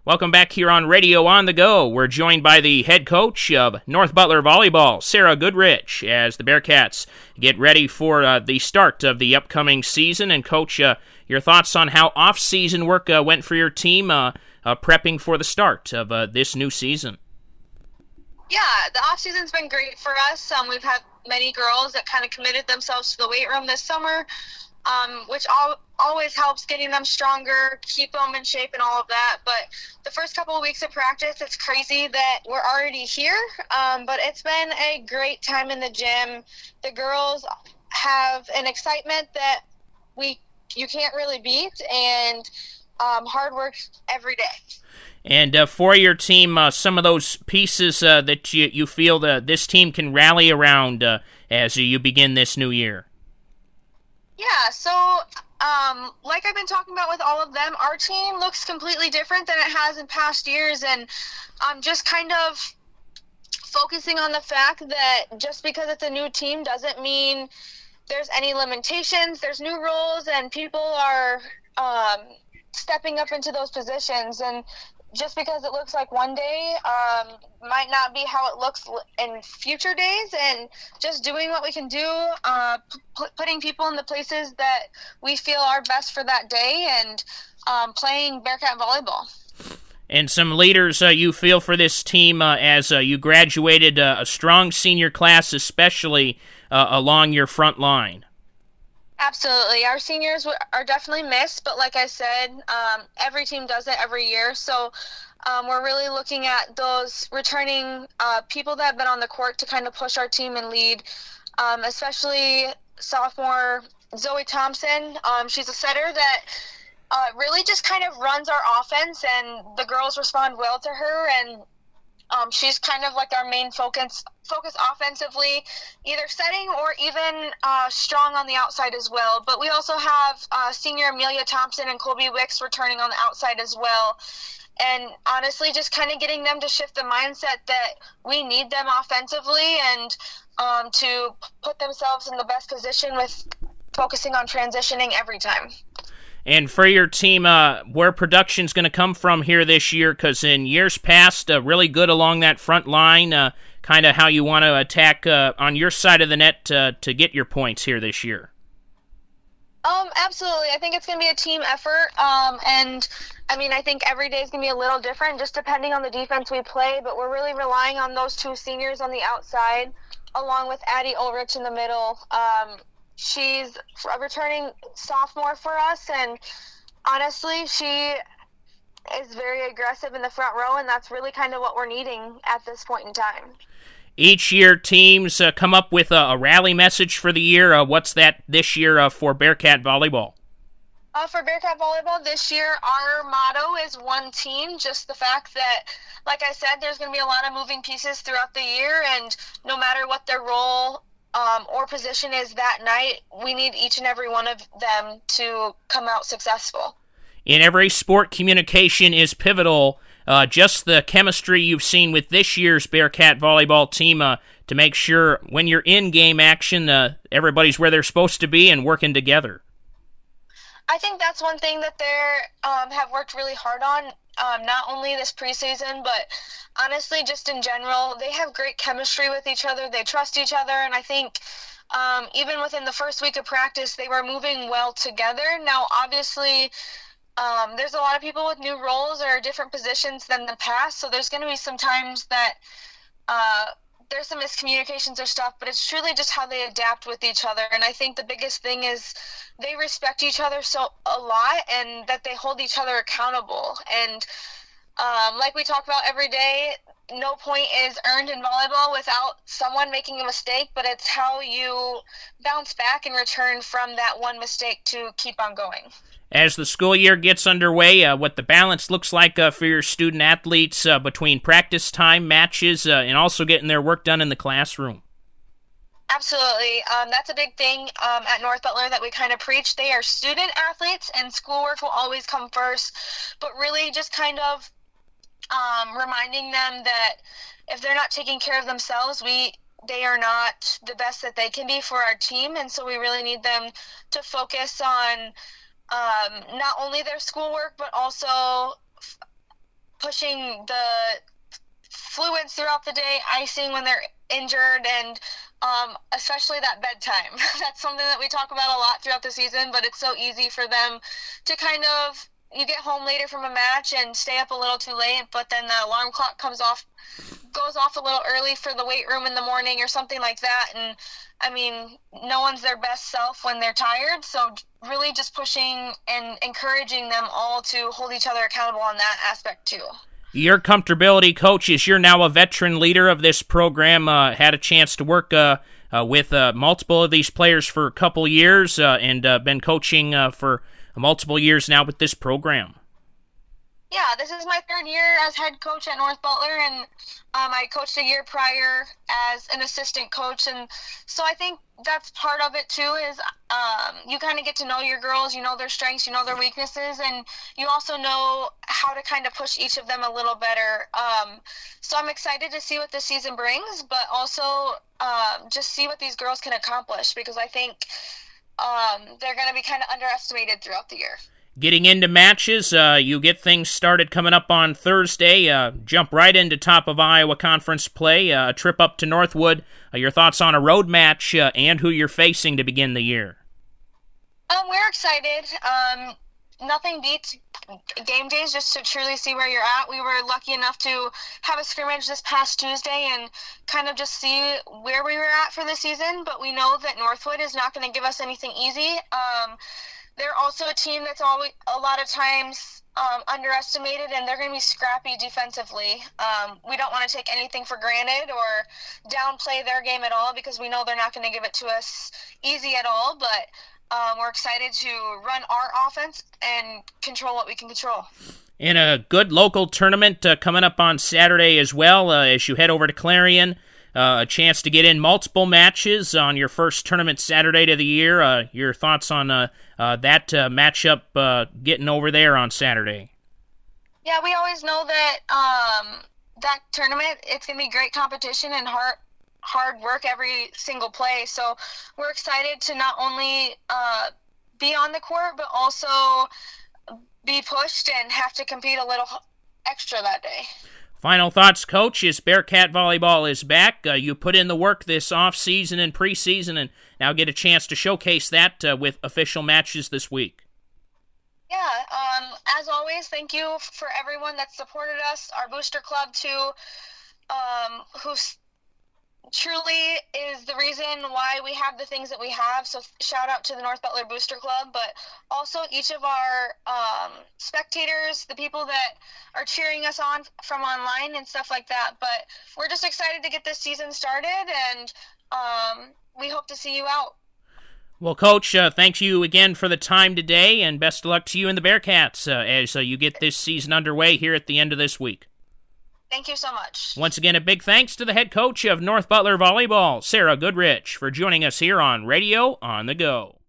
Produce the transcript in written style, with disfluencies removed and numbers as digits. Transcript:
Welcome back here on Radio on the Go. We're joined by the head coach of North Butler Volleyball, Sarah Goodrich, as the Bearcats get ready for the start of the upcoming season. And Coach, your thoughts on how off-season work went for your team prepping for the start of this new season? Yeah, the off-season's been great for us. We've had many girls that kind of committed themselves to the weight room this summer, which always helps getting them stronger, keep them in shape and all of that. But the first couple of weeks of practice, it's crazy that we're already here, but it's been a great time in the gym. The girls have an excitement that you can't really beat, and hard work every day. And for your team, some of those pieces that you feel that this team can rally around as you begin this new year? Yeah, so like I've been talking about with all of them, our team looks completely different than it has in past years, and just kind of focusing on the fact that just because it's a new team doesn't mean there's any limitations. There's new roles, and people are stepping up into those positions, and just because it looks like one day might not be how it looks in future days, and just doing what we can do, putting people in the places that we feel are best for that day, and playing Bearcat volleyball. And some leaders you feel for this team as you graduated a strong senior class, especially along your front line. Absolutely. Our seniors are definitely missed, but like I said, every team does it every year. So we're really looking at those returning people that have been on the court to kind of push our team and lead, especially sophomore Zoe Thompson. She's a setter that really just kind of runs our offense, and the girls respond well to her, and she's kind of like our main focus offensively, either setting or even strong on the outside as well. But we also have senior Amelia Thompson and Colby Wicks returning on the outside as well. And honestly, just kind of getting them to shift the mindset that we need them offensively, and to put themselves in the best position with focusing on transitioning every time. And for your team, where production's going to come from here this year, because in years past, really good along that front line, kind of how you want to attack on your side of the net to get your points here this year. Absolutely. I think it's going to be a team effort, and I mean, I think every day is going to be a little different just depending on the defense we play, but we're really relying on those two seniors on the outside, along with Addie Ulrich in the middle. She's a returning sophomore for us, and honestly, she is very aggressive in the front row, and that's really kind of what we're needing at this point in time. Each year, teams come up with a rally message for the year. What's that this year for Bearcat Volleyball? For Bearcat Volleyball this year, our motto is one team, just the fact that, like I said, there's going to be a lot of moving pieces throughout the year, and no matter what their role or position is that night, we need each and every one of them to come out successful. In every sport, communication is pivotal. Just the chemistry you've seen with this year's Bearcat volleyball team to make sure when you're in game action, everybody's where they're supposed to be and working together. I think that's one thing that they have worked really hard on, not only this preseason, but honestly, just in general. They have great chemistry with each other. They trust each other, and I think even within the first week of practice, they were moving well together. Now, obviously, there's a lot of people with new roles or different positions than the past, so there's going to be some times that there's some miscommunications or stuff, but it's truly just how they adapt with each other. And I think the biggest thing is they respect each other a lot, and that they hold each other accountable. And like we talk about every day, no point is earned in volleyball without someone making a mistake, but it's how you bounce back and return from that one mistake to keep on going. As the school year gets underway, what the balance looks like for your student athletes between practice time, matches, and also getting their work done in the classroom. Absolutely. That's a big thing at North Butler that we kind of preach. They are student athletes, and schoolwork will always come first, but really just kind of reminding them that if they're not taking care of themselves, they are not the best that they can be for our team, and so we really need them to focus on not only their schoolwork, but also pushing the fluids throughout the day, icing when they're injured, and especially that bedtime. That's something that we talk about a lot throughout the season, but it's so easy for them to kind of, you get home later from a match and stay up a little too late, but then the alarm clock goes off a little early for the weight room in the morning or something like that. And I mean, no one's their best self when they're tired, so really just pushing and encouraging them all to hold each other accountable on that aspect too. Your comfortability, Coach, is you're now a veteran leader of this program, had a chance to work with multiple of these players for a couple years and been coaching for multiple years now with this program. Yeah, this is my third year as head coach at North Butler, and I coached a year prior as an assistant coach, and so I think that's part of it too, is you kind of get to know your girls, you know their strengths, you know their weaknesses, and you also know how to kind of push each of them a little better. So I'm excited to see what this season brings, but also just see what these girls can accomplish, because I think they're going to be kind of underestimated throughout the year. Getting into matches, you get things started coming up on Thursday. Jump right into top of Iowa Conference play, a trip up to Northwood. Your thoughts on a road match and who you're facing to begin the year? We're excited. Nothing beats game days just to truly see where you're at. We were lucky enough to have a scrimmage this past Tuesday and kind of just see where we were at for the season, but we know that Northwood is not going to give us anything easy. They're also a team that's always a lot of times underestimated, and they're going to be scrappy defensively. We don't want to take anything for granted or downplay their game at all, because we know they're not going to give it to us easy at all, but we're excited to run our offense and control what we can control. And a good local tournament coming up on Saturday as well as you head over to Clarion. A chance to get in multiple matches on your first tournament Saturday of the year. Your thoughts on that matchup getting over there on Saturday? Yeah, we always know that that tournament, it's going to be great competition and hard work every single play. So we're excited to not only be on the court, but also be pushed and have to compete a little extra that day. Final thoughts, Coach, as Bearcat Volleyball is back. You put in the work this off-season and preseason and now get a chance to showcase that with official matches this week. Yeah, as always, thank you for everyone that supported us, our booster club too, who's truly is the reason why we have the things that we have. So shout out to the North Butler Booster Club, but also each of our spectators, the people that are cheering us on from online and stuff like that. But we're just excited to get this season started, and we hope to see you out. Well, Coach, thanks you again for the time today, and best of luck to you and the Bearcats as you get this season underway here at the end of this week. Thank you so much. Once again, a big thanks to the head coach of North Butler Volleyball, Sarah Goodrich, for joining us here on Radio on the Go.